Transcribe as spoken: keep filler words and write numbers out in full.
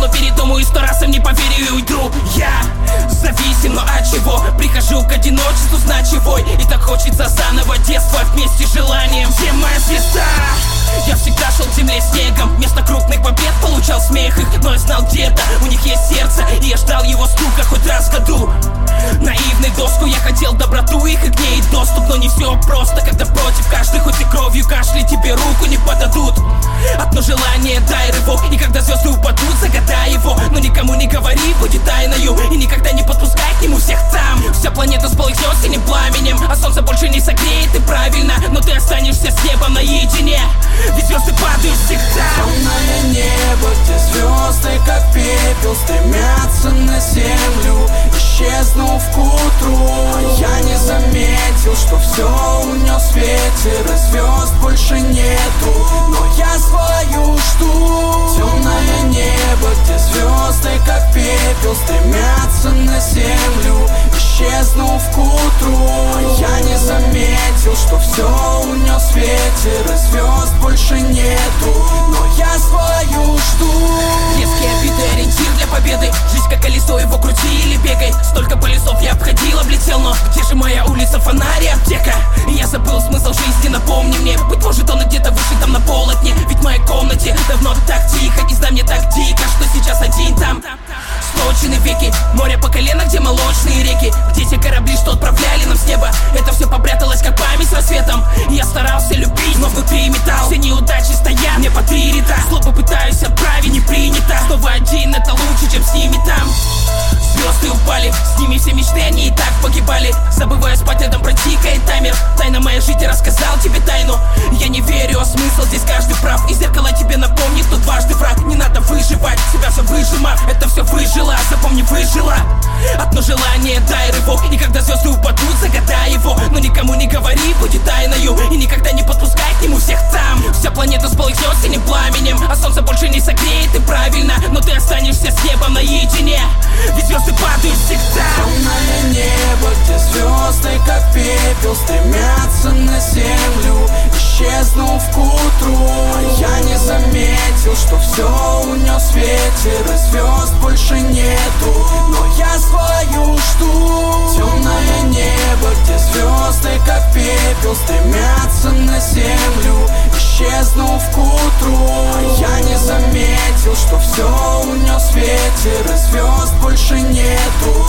но передумаю и сто раз им не поверю и уйду. Я зависим, но от чего? Прихожу к одиночеству с ночевой, и так хочется заново детство вместе с желанием. Где моя звезда? Я всегда шел к земле снегом, вместо крупных побед получал смех их, но я знал где-то у них есть сердце, и я ждал его стука хоть раз в году. Наивный доску, я хотел доброту их и к ней доступ, но не все просто, когда против каждый хоть и кровью кашли тебе руку не подадут. Одно желание, дай рывок, и когда звезды упадут, загадай его, но никому не говори, будет тайною, и никогда не подпускай к нему всех там. Вся планета сполыхнет синим пламенем, а солнце больше не согреет, и правильно, но ты останешься с небом наедине, ведь звезды падают всегда. Темное небо, где звезды как пепел стремятся на землю, исчезнув к утру. А я не заметил, что все унес ветер, и звезд больше нету, но я свою жду. Темное небо, где звезды как пепел стремятся на землю, исчезнув к утру. А я не заметил, что все унес ветер, и звезд больше нету, но я свою жду. Резкие обиды, ориентир для победы. Жизнь как колесо, его крути или бегай. Столько полюсов я обходил, облетел, но где же моя улица, фонарь и аптека? И я забыл смысл жизни, напомни мне. Быть может он где-то выше там на полотне, ведь в моей комнате давно так тихо, и знай мне так дико, что сейчас один там. Сплочены веки, море по колено, где молочные реки, где те корабли, что отправляли нам с неба. Это все попряталось, как память с рассветом. И я старался любить, но внутри металл. Все неудачи стоят мне по три ряда. Злобы пытаюсь отправить, не принято. Снова один, это лучше, чем с ними там. Звезды упали, с ними все мечты, они и так погибали. Забывая спать, рядом протикает таймер. Тайна моя жизнь, я рассказал тебе тайну. Я не верю, а смысл здесь каждый прав. И зеркало тебе напомнит, кто дважды враг. Не надо выживать, себя же выжимав. Это все выжило, запомни, выжила. Одно желание, дай рывок, и когда звезды упадут, загадай его, но никому не говори, будет тайною, и никогда не подпускай к нему всех там. Вся планета сполыхнет синим пламенем, а солнце больше не согреет, и правильно, но ты останешься с небом наедине, ведь звезды падают всегда. Темное небо, где звезды как пепел стремятся на землю, исчезнув к утру. А я не заметил, что все унес ветер, и звезд больше нету, но я свою жду. Темное небо, где звезды как пепел стремятся на землю, исчезнув к утру. А я не заметил, что все унес ветер, и звезд больше нету,